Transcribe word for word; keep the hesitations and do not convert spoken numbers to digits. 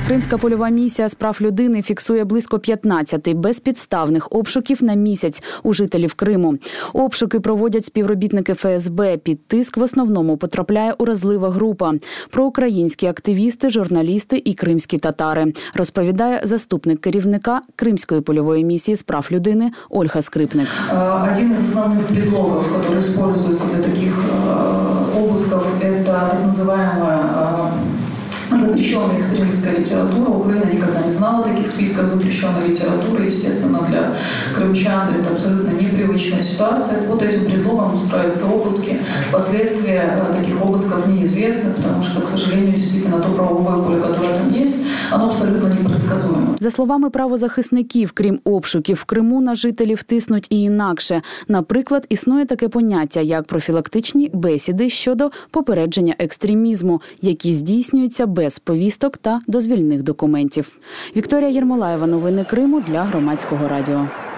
Кримська польова місія з прав людини фіксує близько п'ятнадцяти безпідставних обшуків на місяць у жителів Криму. Обшуки проводять співробітники еф ес бе. Під тиск в основному потрапляє уразлива група – проукраїнські активісти, журналісти і кримські татари, розповідає заступник керівника Кримської польової місії з прав людини Ольга Скрипник. Один из основных предлогов, который используется для таких обысков, это так называемая запрещенная экстремистская литература. Украина никогда не знала таких списков запрещенной литературы. Естественно, для крымчан это абсолютно непривычная ситуация. Под этим предлогом устраиваются обыски. Последствия таких обысков неизвестны, потому что, к сожалению, действительно, то правовое поле, которое там есть, оно абсолютно непредсказуемо. За словами правозахисників, крім обшуків, в Криму на жителів тиснуть і інакше. Наприклад, існує таке поняття, як профілактичні бесіди щодо попередження екстремізму, які здійснюються без повісток та дозвільних документів. Вікторія Єрмолаєва, новини Криму для Громадського радіо.